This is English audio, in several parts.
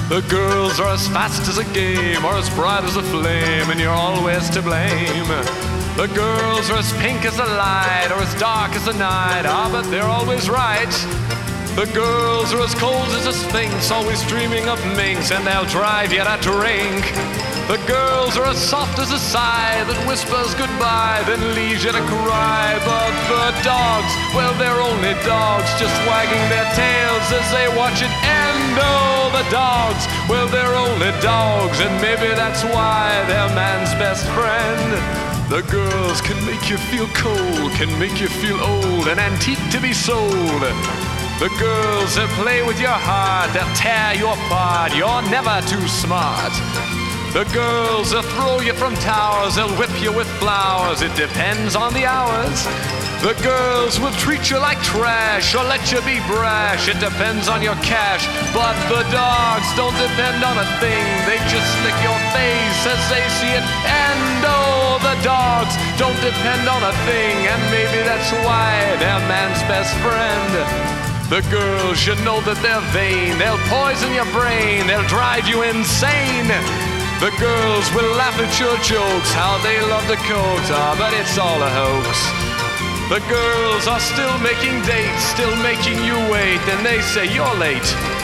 The girls are as fast as a game, or as bright as a flame, and you're always to blame. The girls are as pink as the light, or as dark as the night, but they're always right. The girls are as cold as a sphinx, always dreaming of minks, and they'll drive you to drink. The girls are as soft as a sigh that whispers goodbye, then leaves you to cry. But the dogs, well, they're only dogs, just wagging their tails as they watch it end. Oh, the dogs, well, they're only dogs, and maybe that's why they're man's best friend. The girls can make you feel cold, can make you feel old, an antique to be sold. The girls that play with your heart, they'll tear you apart, you're never too smart. The girls that throw you from towers, they'll whip you with flowers, it depends on the hours. The girls will treat you like trash, or let you be brash, it depends on your cash. But the dogs don't depend on a thing, they just lick your face as they see it. And oh, the dogs don't depend on a thing, and maybe that's why they're man's best friend. The girls, you know that they're vain, they'll poison your brain, they'll drive you insane. The girls will laugh at your jokes, how they love to coax, but it's all a hoax. The girls are still making dates, still making you wait, and they say you're late.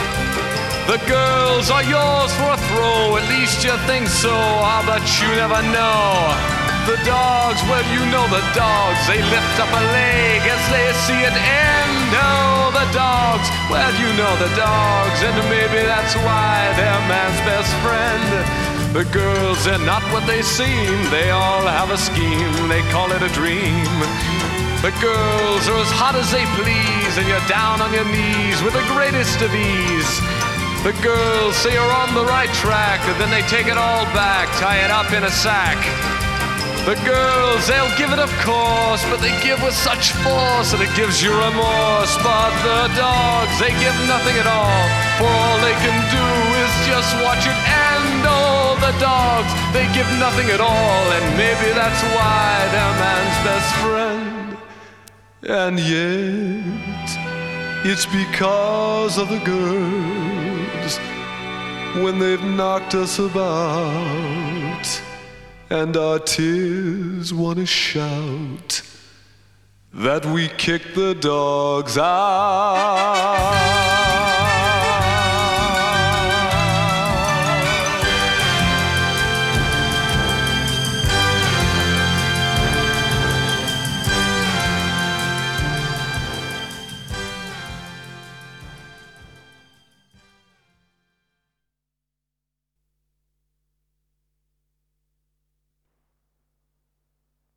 The girls are yours for a throw, at least you think so, but you never know. The dogs, well, you know the dogs, they lift up a leg as they see it end. Oh, the dogs, well, you know the dogs, and maybe that's why they're man's best friend. The girls, they're not what they seem, they all have a scheme, they call it a dream. The girls are as hot as they please, and you're down on your knees with the greatest of ease. The girls say you're on the right track, and then they take it all back, tie it up in a sack. The girls, they'll give it of course, but they give with such force that it gives you remorse. But the dogs, they give nothing at all, for all they can do is just watch it end. Oh, the dogs, they give nothing at all, and maybe that's why they're man's best friend. And yet, it's because of the girls, when they've knocked us about, and our tears wanna shout, that we kick the dogs out.